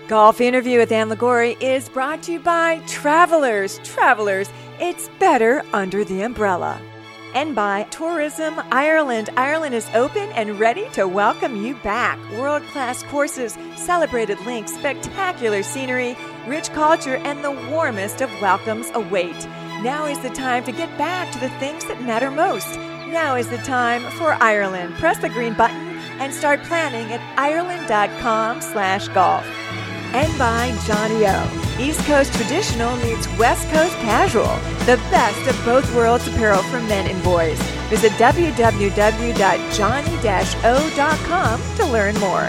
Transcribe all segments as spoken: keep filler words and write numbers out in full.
Golf Interview with Ann Liguori is brought to you by Travelers. Travelers, it's better under the umbrella. And by Tourism Ireland. Ireland is open and ready to welcome you back. World-class courses, celebrated links, spectacular scenery, rich culture, and the warmest of welcomes await. Now is the time to get back to the things that matter most. Now is the time for Ireland. Press the green button and start planning at ireland.com slash golf. And by Johnny O. East Coast traditional meets West Coast casual. The best of both worlds apparel for men and boys. Visit w w w dot johnny dash o dot com to learn more.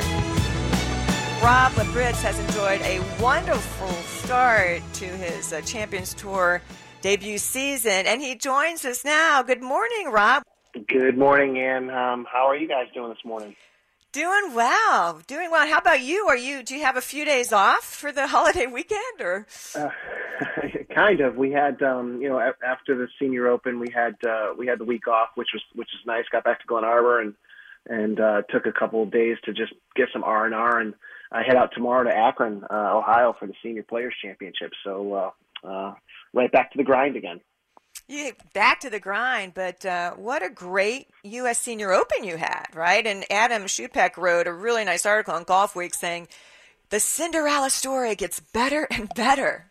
Rob Labritz has enjoyed a wonderful start to his uh, Champions Tour debut season, and he joins us now. Good morning, Rob. Good morning, Ann. Um, how are you guys doing this morning? Doing well, doing well. How about you? Are you? Do you have a few days off for the holiday weekend, or? Uh, kind of. We had, um, you know, a- after the Senior Open, we had uh, we had the week off, which was which is nice. Got back to Glen Arbor and and uh, took a couple of days to just get some R and R, and I head out tomorrow to Akron, uh, Ohio, for the Senior Players Championship. So uh, uh, right back to the grind again. You back to the grind, but uh, what a great U S Senior Open you had, right? And Adam Shupek wrote a really nice article on Golf Week saying, the Cinderella story gets better and better.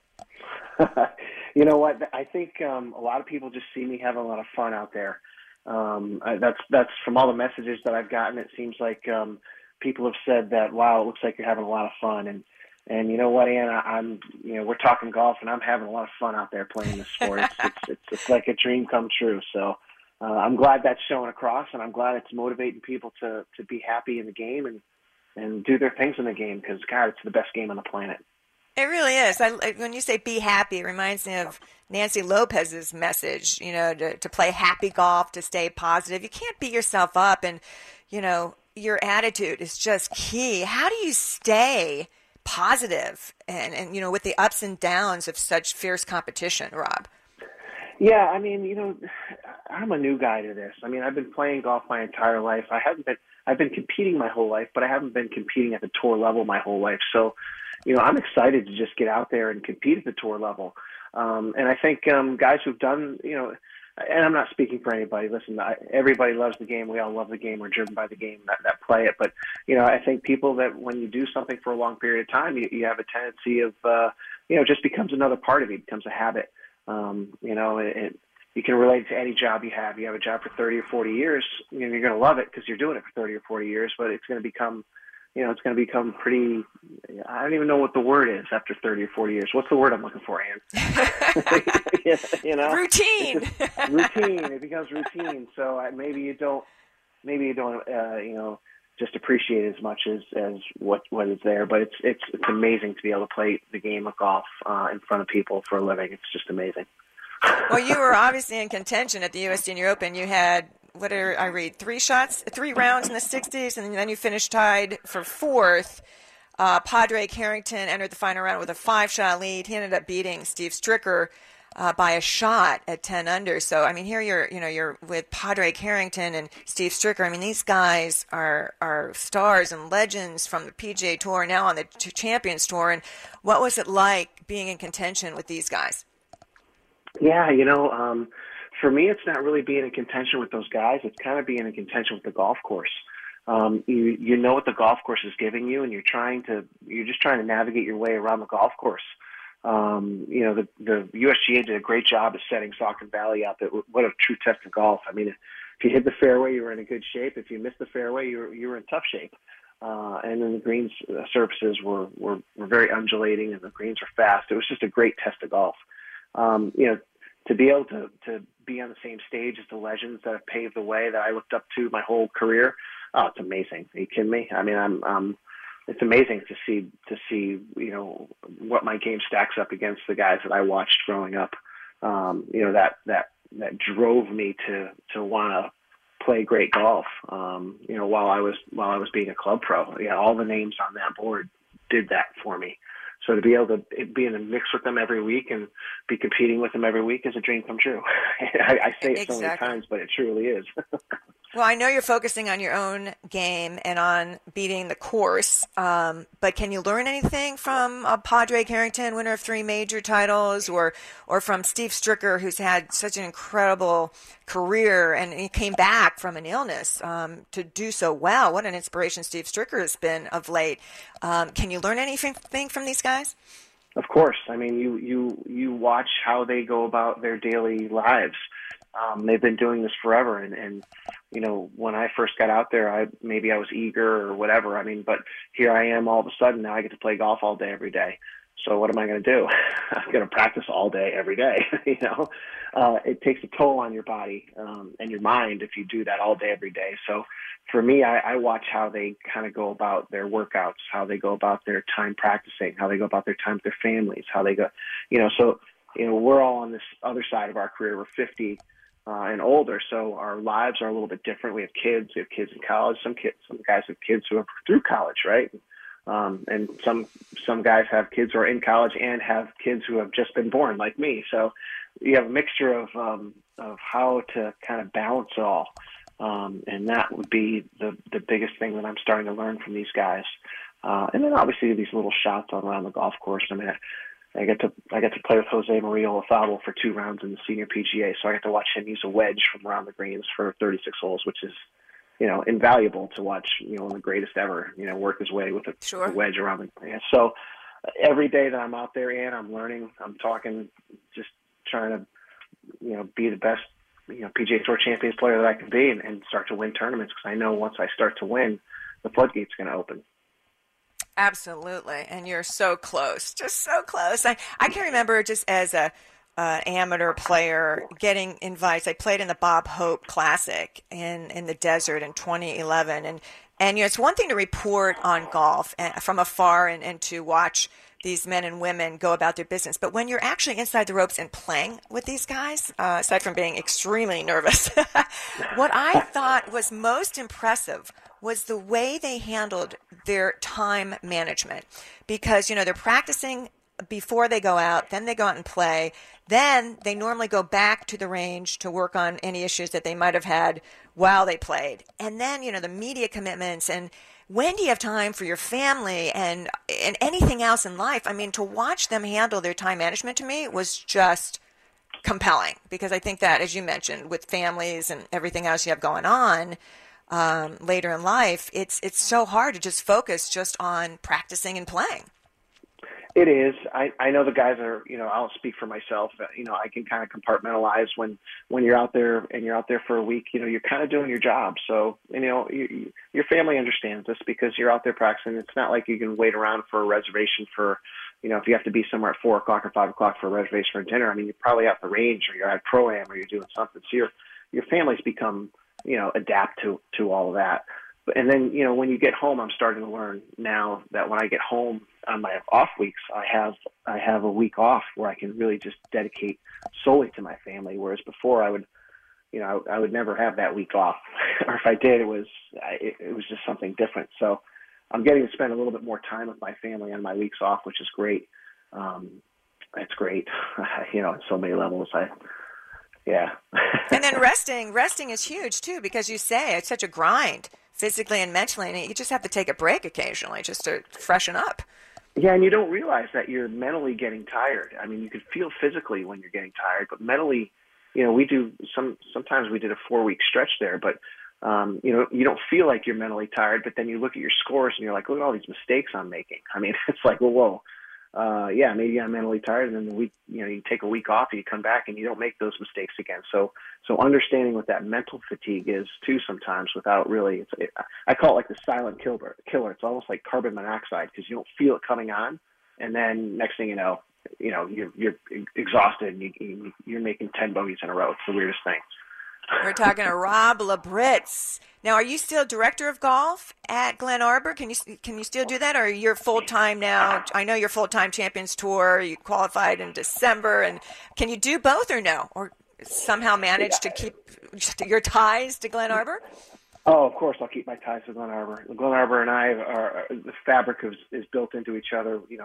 You know what? I think um, a lot of people just see me having a lot of fun out there. Um, I, that's that's from all the messages that I've gotten. It seems like um, people have said that, wow, it looks like you're having a lot of fun. And And you know what, Ann? I'm, you know, we're talking golf, and I'm having a lot of fun out there playing this sport. It's, it's, it's, it's like a dream come true. So uh, I'm glad that's showing across, and I'm glad it's motivating people to, to be happy in the game and, and do their things in the game because, God, it's the best game on the planet. It really is. I, when you say be happy, it reminds me of Nancy Lopez's message, you know, to, to play happy golf, to stay positive. You can't beat yourself up, and, you know, your attitude is just key. How do you stay positive and, and, you know, with the ups and downs of such fierce competition, Rob? Yeah, I mean, you know, I'm a new guy to this. I mean, I've been playing golf my entire life. I haven't been, I've been competing my whole life, but I haven't been competing at the tour level my whole life. So, you know, I'm excited to just get out there and compete at the tour level. Um, and I think um, guys who've done, you know, and I'm not speaking for anybody. Listen, I, everybody loves the game. We all love the game. We're driven by the game that, that play it. But, you know, I think people that when you do something for a long period of time, you, you have a tendency of, uh, you know, it just becomes another part of you. It becomes a habit. Um, you know, it, it, you can relate to any job you have. You have a job for thirty or forty years, you know, you're going to love it because you're doing it for thirty or forty years, but it's going to become, you know, it's going to become pretty, I don't even know what the word is after thirty or forty years. What's the word I'm looking for, Ann? You know? Routine. routine. It becomes routine. So uh, maybe you don't, maybe you don't, uh, you know, just appreciate it as much as, as what, what is there. But it's, it's, it's amazing to be able to play the game of golf uh, in front of people for a living. It's just amazing. Well, you were obviously in contention at the U S Senior Open. You had, what did I read, three shots, three rounds in the sixties, and then you finished tied for fourth. Uh, Padraig Harrington entered the final round with a five-shot lead. He ended up beating Steve Stricker uh, by a shot at ten under. So, I mean, here you're, you know, you're with Padraig Harrington and Steve Stricker. I mean, these guys are are stars and legends from the P G A Tour, now on the Champions Tour. And what was it like being in contention with these guys? Yeah, you know, um, for me, it's not really being in contention with those guys. It's kind of being in contention with the golf course. Um, you you know what the golf course is giving you, and you're trying to you're just trying to navigate your way around the golf course. Um, you know, the the U S G A did a great job of setting Saucon Valley up. It, what a true test of golf. I mean, if you hit the fairway, you were in a good shape. If you missed the fairway, you were you were in tough shape. Uh, and then the greens uh, surfaces were, were were very undulating, and the greens were fast. It was just a great test of golf. Um, you know, to be able to, to be on the same stage as the legends that have paved the way that I looked up to my whole career, oh, it's amazing. Are you kidding me? I mean, I'm, um, it's amazing to see, to see, you know, what my game stacks up against the guys that I watched growing up. Um, you know, that, that, that drove me to, to want to play great golf. Um, you know, while I was, while I was being a club pro, yeah, all the names on that board did that for me. So to be able to be in a mix with them every week and be competing with them every week is a dream come true. I, I say it Exactly. so many times, but it truly is. Well, I know you're focusing on your own game and on beating the course, um, but can you learn anything from uh, Padraig Harrington, winner of three major titles, or or from Steve Stricker, who's had such an incredible career and he came back from an illness um, to do so well? What an inspiration Steve Stricker has been of late. Um, can you learn anything from these guys? Of course. I mean, you you you watch how they go about their daily lives. Um, they've been doing this forever, and, and you know, when I first got out there, I maybe I was eager or whatever. I mean, but here I am all of a sudden now I get to play golf all day every day. So what am I going to do? I'm going to practice all day every day. you know, uh, it takes a toll on your body um, and your mind if you do that all day every day. So for me, I, I watch how they kind of go about their workouts, how they go about their time practicing, how they go about their time with their families, how they go, you know. So you know, we're all on this other side of our career. We're fifty. Uh, and older, so our lives are a little bit different. We have kids. We have kids in college. Some kids, some guys have kids who are through college, right? Um, and some some guys have kids who are in college and have kids who have just been born, like me. So you have a mixture of um, of how to kind of balance it all, um, and that would be the the biggest thing that I'm starting to learn from these guys. Uh, and then obviously these little shots on around the golf course. I mean, I get to I get to play with Jose Maria Olazabal for two rounds in the Senior P G A, so I get to watch him use a wedge from around the greens for thirty-six holes, which is, you know, invaluable to watch. You know, one of the greatest ever. You know, work his way with a, sure. a wedge around the greens. So every day that I'm out there, Ann, I'm learning. I'm talking, just trying to, you know, be the best, you know, P G A Tour Champions player that I can be, and, and start to win tournaments, because I know once I start to win, the floodgate's going to open. Absolutely, and you're so close, just so close. I, I can remember just as a uh, amateur player getting invites. I played in the Bob Hope Classic in, in the desert in twenty eleven, and and you know, it's one thing to report on golf and, from afar and, and to watch these men and women go about their business, but when you're actually inside the ropes and playing with these guys, uh, aside from being extremely nervous, what I thought was most impressive was the way they handled their time management, because, you know, they're practicing before they go out, then they go out and play, then they normally go back to the range to work on any issues that they might have had while they played. And then, you know, the media commitments, and when do you have time for your family and and anything else in life? I mean, to watch them handle their time management to me was just compelling, because I think that, as you mentioned, with families and everything else you have going on, Um, later in life, it's it's so hard to just focus just on practicing and playing. It is. I, I know the guys are, you know, I'll speak for myself. You know, I can kind of compartmentalize when, when you're out there and you're out there for a week, you know, you're kind of doing your job. So, you know, you, you, your family understands this because you're out there practicing. It's not like you can wait around for a reservation for, you know, if you have to be somewhere at four o'clock or five o'clock for a reservation for dinner. I mean, you're probably at the range, or you're at Pro-Am, or you're doing something. So your, your family's become, you know, adapt to, to all of that. And then, you know, when you get home, I'm starting to learn now that when I get home on my off weeks, I have I have a week off where I can really just dedicate solely to my family. Whereas before, I would, you know, I, I would never have that week off, or if I did, it was it, it was just something different. So I'm getting to spend a little bit more time with my family on my weeks off, which is great. Um, it's great, you know, on so many levels. I. Yeah. And then resting, resting is huge too, because you say it's such a grind physically and mentally, and you just have to take a break occasionally just to freshen up. Yeah, and you don't realize that you're mentally getting tired. I mean, you can feel physically when you're getting tired, but mentally, you know, we do some, sometimes we did a four week stretch there, but, um, you know, you don't feel like you're mentally tired, but then you look at your scores and you're like, look at all these mistakes I'm making. I mean, it's like, well, whoa. Uh, yeah, maybe I'm mentally tired, and then the week, you know, you take a week off and you come back and you don't make those mistakes again. So, so understanding what that mental fatigue is too, sometimes without really, it's, it, I call it like the silent killer. Killer. It's almost like carbon monoxide, because you don't feel it coming on, and then next thing you know, you know, you're you're exhausted and you, you're making ten bogeys in a row. It's the weirdest thing. We're talking to Rob Labritz. Now, are you still director of golf at Glen Arbor? Can you can you still do that, or you're full time now? I know you're full time Champions Tour. You qualified in December, and can you do both or no, or somehow manage to keep your ties to Glen Arbor? Oh, of course, I'll keep my ties to Glen Arbor. Glen Arbor and I are, the fabric is, is built into each other. You know,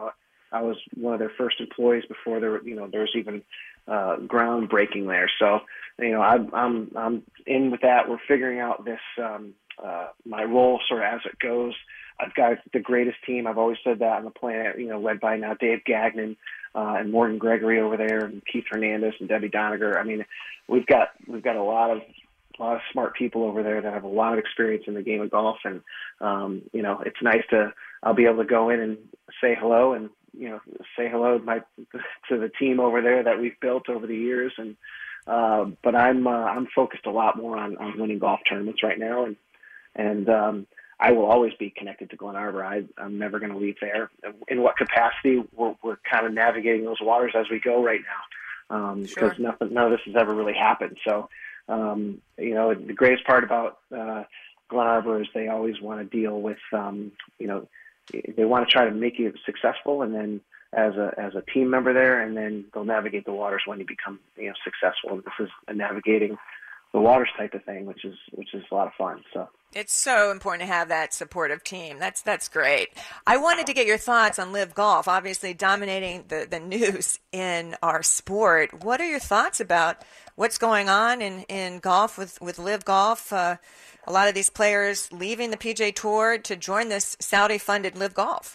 I was one of their first employees before there, were, you know, there was even uh, groundbreaking there. So, you know, I'm I'm I'm in with that. We're figuring out this um, uh, my role sort of as it goes. I've got the greatest team. I've always said that on the planet. You know, led by now Dave Gagnon uh, and Morgan Gregory over there, and Keith Hernandez and Debbie Doniger. I mean, we've got we've got a lot of a lot of smart people over there that have a lot of experience in the game of golf, and um, you know, it's nice to I'll be able to go in and say hello and you know say hello to my to the team over there that we've built over the years, and uh, but I'm uh, I'm focused a lot more on, on winning golf tournaments right now, and and um, I will always be connected to Glen Arbor. I, I'm never going to leave there. In what capacity, we're, we're kind of navigating those waters as we go right now, um, Sure. because nothing, none of this has ever really happened. So, um, you know, the greatest part about uh, Glen Arbor is they always want to deal with, um, you know, they want to try to make you successful, and then as a as a team member there, and then they'll navigate the waters when you become you know successful. And this is a navigating the waters type of thing, which is which is a lot of fun. So. It's so important to have that supportive team. That's that's great. I wanted to get your thoughts on Live Golf, obviously dominating the, the news in our sport. What are your thoughts about what's going on in, in golf with, with Live Golf? Uh, a lot of these players leaving the P G A Tour to join this Saudi-funded Live Golf.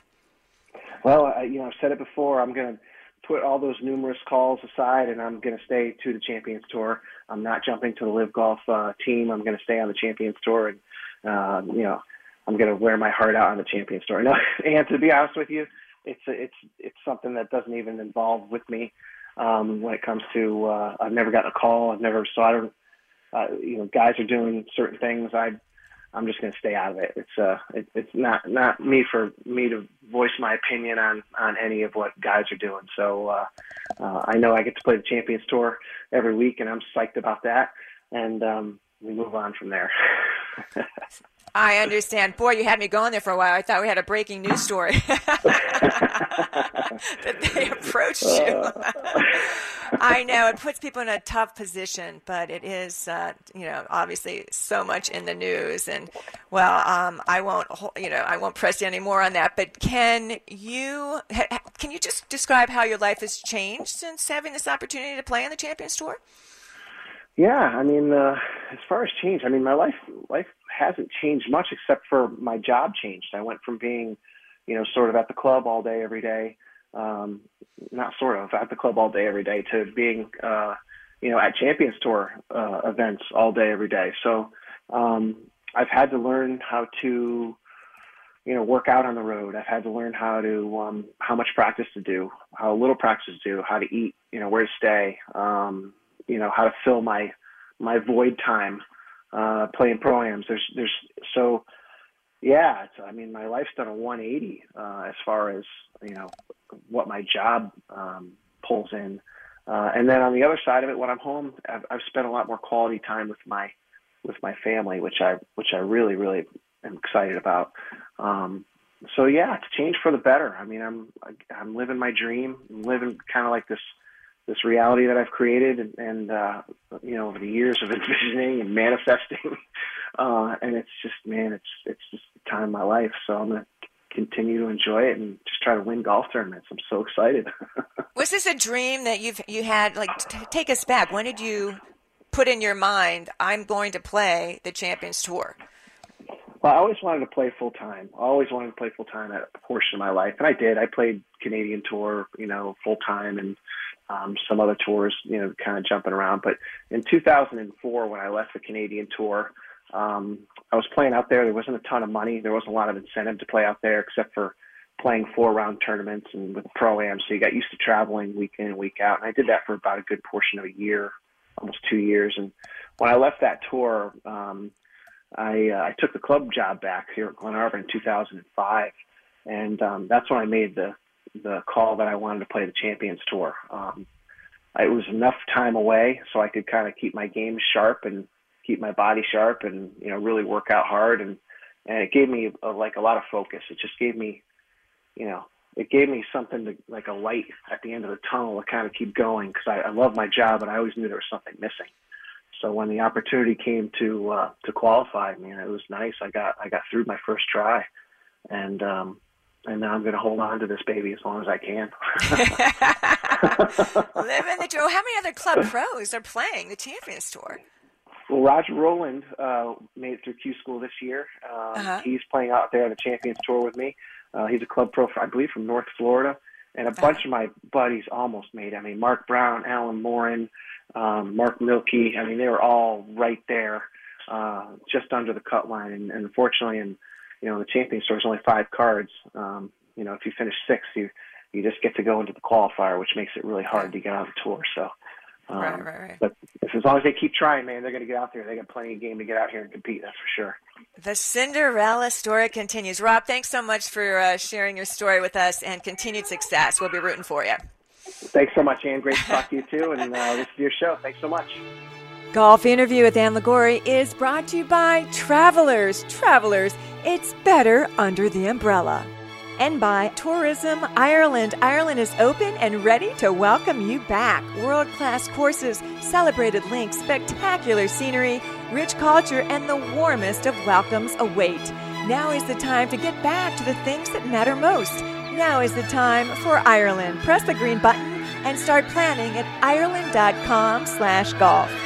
Well, I, you know, I've said it before. I'm going to put all those numerous calls aside, and I'm going to stay to the Champions Tour. I'm not jumping to the Live Golf uh, team. I'm going to stay on the Champions Tour, and uh, you know, I'm going to wear my heart out on the Champions Tour. No, and to be honest with you, it's it's it's something that doesn't even involve with me um, when it comes to. Uh, I've never gotten a call. I've never so I don't. Uh, you know, guys are doing certain things. I I'm just going to stay out of it. It's uh, it, it's not not me for me to voice my opinion on on any of what guys are doing. So uh, uh, I know I get to play the Champions Tour every week, and I'm psyched about that. And um, we move on from there. I understand. Boy, you had me going there for a while. I thought we had a breaking news story that they approached you. I know it puts people in a tough position, but it is, uh, you know, obviously so much in the news. And well, um, I won't, you know, I won't press you any more on that. But can you can you just describe how your life has changed since having this opportunity to play on the Champions Tour? Yeah, I mean, uh, as far as change, I mean, my life life hasn't changed much except for my job changed. I went from being, you know, sort of at the club all day, every day, um, not sort of at the club all day, every day, to being, uh, you know, at Champions Tour uh, events all day, every day. So um, I've had to learn how to, you know, work out on the road. I've had to learn how to, um, how much practice to do, how little practice to do, how to eat, you know, where to stay, um, you know, how to fill my, my void time, uh, playing pro-ams. There's, there's, so yeah, it's, I mean, my life's done a one eighty, uh, as far as, you know, what my job, um, pulls in. Uh, and then on the other side of it, when I'm home, I've, I've spent a lot more quality time with my, with my family, which I, which I really, really am excited about. Um, so yeah, it's changed for the better. I mean, I'm, I'm living my dream. I'm living kind of like this, this reality that I've created, and, and uh, you know, over the years of envisioning and manifesting, uh, and it's just, man, it's it's just the time of my life. So I'm gonna continue to enjoy it and just try to win golf tournaments. I'm so excited. Was this a dream that you've you had? Like, t- take us back. When did you put in your mind, I'm going to play the Champions Tour? Well, I always wanted to play full time. I always wanted to play full time at a portion of my life, and I did. I played Canadian Tour, you know, full time, and Um, some other tours, you know, kind of jumping around. But in two thousand four, when I left the Canadian Tour, um, I was playing out there. There wasn't a ton of money. There wasn't a lot of incentive to play out there except for playing four-round tournaments and with Pro-Am. So you got used to traveling week in and week out. And I did that for about a good portion of a year, almost two years. And when I left that tour, um, I, uh, I took the club job back here at Glen Arbor in two thousand five. And um, that's when I made the the call that I wanted to play the Champions Tour. Um, it was enough time away so I could kind of keep my game sharp and keep my body sharp and, you know, really work out hard. And, and it gave me a, like a lot of focus. It just gave me, you know, it gave me something to, like a light at the end of the tunnel to kind of keep going. Cause I, I love my job, but I always knew there was something missing. So when the opportunity came to, uh, to qualify, man, it was nice. I got, I got through my first try, and, um, and now I'm going to hold on to this baby as long as I can. Living the dream. How many other club pros are playing the Champions Tour? Well, Roger Rowland uh, made it through Q School this year. Um, uh-huh. He's playing out there on the Champions Tour with me. Uh, he's a club pro, for, I believe, from North Florida. And a uh-huh. bunch of my buddies almost made it. I mean, Mark Brown, Alan Morin, um, Mark Milkey. I mean, they were all right there, uh, just under the cut line. And, and unfortunately, in you know, the Champions Tour, there's only five cards. Um, you know, if you finish sixth, you you just get to go into the qualifier, which makes it really hard to get on the tour. So. Um, right, right, right. But as long as they keep trying, man, they're going to get out there. They got plenty of game to get out here and compete. That's for sure. The Cinderella story continues. Rob, thanks so much for uh, sharing your story with us, and continued success. We'll be rooting for you. Thanks so much, Ann. Great to talk to you too, and uh, listen to your show. Thanks so much. Golf Interview with Ann Liguori is brought to you by Travelers. Travelers, it's better under the umbrella. And by Tourism Ireland. Ireland is open and ready to welcome you back. World-class courses, celebrated links, spectacular scenery, rich culture, and the warmest of welcomes await. Now is the time to get back to the things that matter most. Now is the time for Ireland. Press the green button and start planning at ireland dot com slash golf.